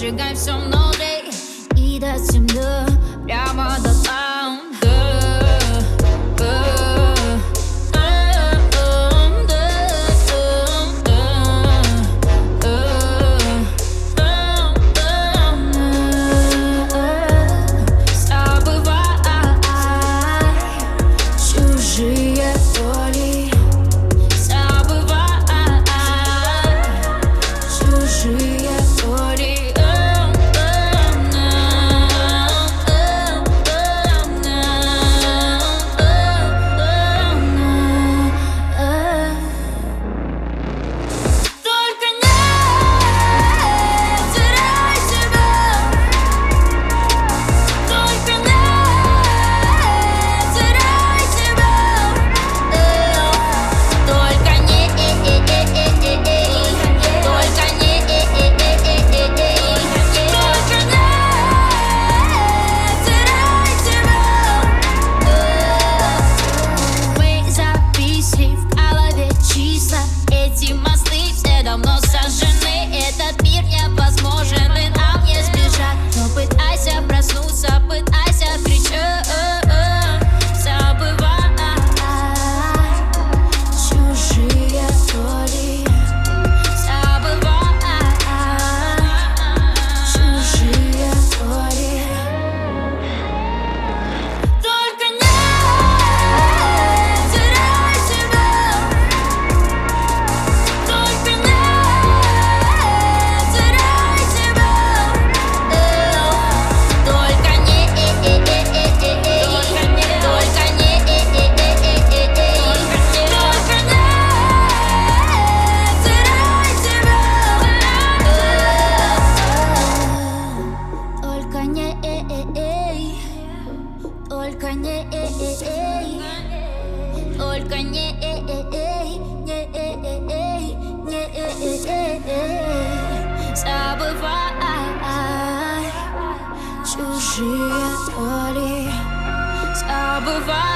Сжигай все внутри и до земли, прямо до там. Эти мосты все давно сожжены. Этот мир невозможен, и нам не сбежать. Но пытайся проснуться, пытайся кричать. Забывай чужие боли. Забывай чужие боли. Только не теряй себя. Только не теряй себя. Только не забывай чужие боли. Забывай